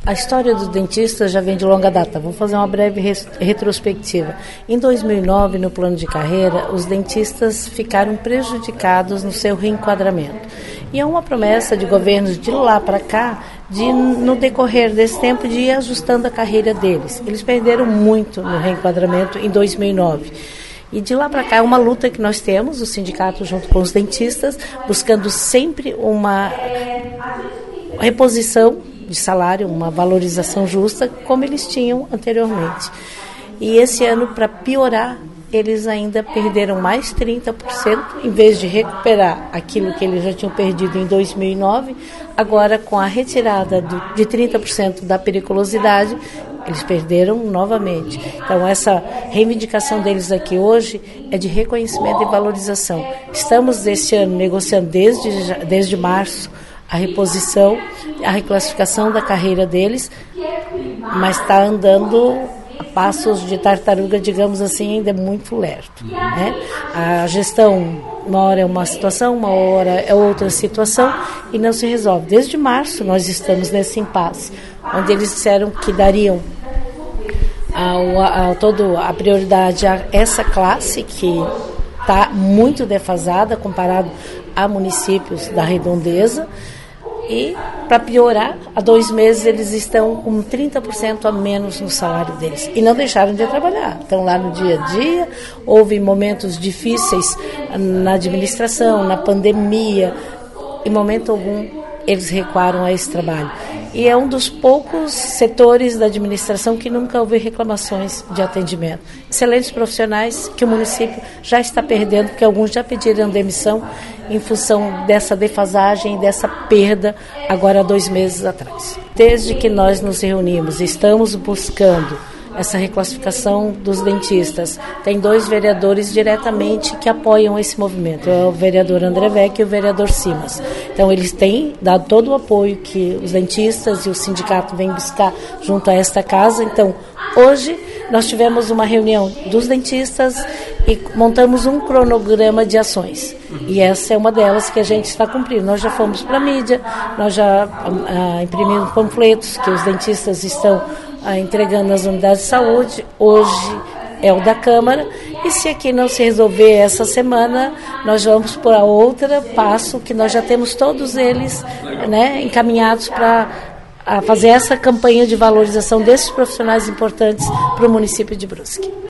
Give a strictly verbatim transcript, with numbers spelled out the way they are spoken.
A história dos dentistas já vem de longa data. Vou fazer uma breve retrospectiva. Em dois mil e nove, no plano de carreira, os dentistas ficaram prejudicados no seu reenquadramento. E é uma promessa de governos de lá para cá, de no decorrer desse tempo, de ir ajustando a carreira deles. Eles perderam muito no reenquadramento em dois mil e nove. E de lá para cá é uma luta que nós temos, o sindicato junto com os dentistas, buscando sempre uma reposição de salário, uma valorização justa, como eles tinham anteriormente. E esse ano, para piorar, eles ainda perderam mais trinta por cento, em vez de recuperar aquilo que eles já tinham perdido em dois mil e nove, agora com a retirada do, de trinta por cento da periculosidade, eles perderam novamente. Então, essa reivindicação deles aqui hoje é de reconhecimento e valorização. Estamos, este ano, negociando desde, desde março a reposição, a reclassificação da carreira deles, mas está andando a passos de tartaruga, digamos assim, ainda é muito lerdo, né? A gestão, uma hora é uma situação, uma hora é outra situação e não se resolve. Desde março nós estamos nesse impasse, onde eles disseram que dariam a, a, todo a prioridade a essa classe que está muito defasada comparado a municípios da redondeza. E, para piorar, há dois meses eles estão com trinta por cento a menos no salário deles. E não deixaram de trabalhar. Estão lá no dia a dia. Houve momentos difíceis na administração, na pandemia. Em momento algum, eles recuaram a esse trabalho. E é um dos poucos setores da administração que nunca houve reclamações de atendimento. Excelentes profissionais que o município já está perdendo, porque alguns já pediram demissão em função dessa defasagem, dessa perda, agora há dois meses atrás. Desde que nós nos reunimos, estamos buscando essa reclassificação dos dentistas. Tem dois vereadores diretamente que apoiam esse movimento, é o vereador André Vecchi e o vereador Simas. Então, eles têm dado todo o apoio que os dentistas e o sindicato vêm buscar junto a esta casa. Então, hoje, nós tivemos uma reunião dos dentistas e montamos um cronograma de ações. E essa é uma delas que a gente está cumprindo. Nós já fomos para a mídia, nós já ah, imprimimos panfletos que os dentistas estão ah, entregando nas unidades de saúde. Hoje é o da Câmara. E se aqui não se resolver essa semana, nós vamos para outra passo, que nós já temos todos eles, né, encaminhados para a fazer essa campanha de valorização desses profissionais importantes para o município de Brusque.